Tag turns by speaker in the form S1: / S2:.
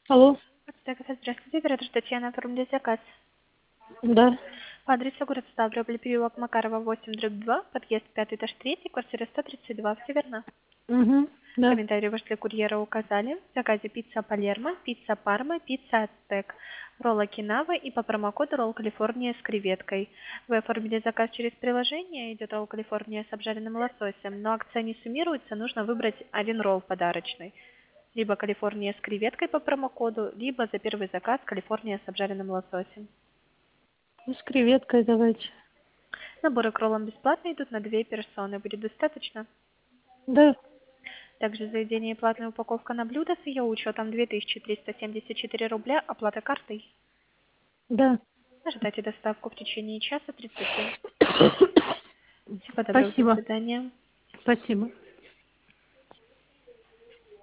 S1: Алло,
S2: Здравствуйте, оператор Татьяна, оформили заказ.
S1: да.
S2: По адресу город Ставрополь, переулок Макарова, 8/2, подъезд 5, этаж 3, квартира 132, все верно?
S1: Угу, да.
S2: Комментарии вышли курьера указали. В заказе пицца Палермо, пицца Парма, пицца Ацтек, ролл Окинава и по промокоду ролл Калифорния с креветкой. Вы оформили заказ через приложение, идет ролл Калифорния с обжаренным лососем, но акция не суммируется, нужно выбрать один ролл подарочный. Либо Калифорния с креветкой по промокоду, либо за первый заказ Калифорния с обжаренным лососем.
S1: Ну, с креветкой давайте.
S2: Наборы к роллам бесплатно идут на 2 персоны. Будет достаточно?
S1: Да,
S2: Также заведение и платная упаковка на блюдо с ее учетом 2374 рубля, оплата картой.
S1: да.
S2: Ожидайте доставку в течение часа 30. Всего доброго, до
S1: Спасибо.
S2: свидания.
S1: Спасибо.